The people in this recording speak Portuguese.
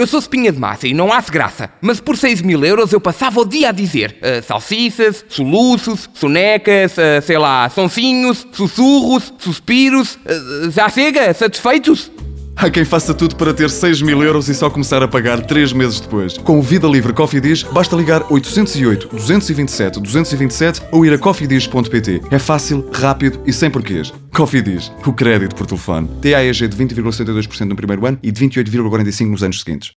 Eu sou espinha de massa e não há graça, mas por 6.000 € eu passava o dia a dizer salsiças, soluços, sonecas, sei lá, sonsinhos, sussurros, suspiros, já chega, satisfeitos? Há quem faça tudo para ter 6.000 € e só começar a pagar 3 meses depois. Com o Vida Livre Cofidis, basta ligar 808 227 227 ou ir a cofidis.pt. É fácil, rápido e sem porquês. Cofidis, o crédito por telefone. TAEG de 20,62% no primeiro ano e de 28,45% nos anos seguintes.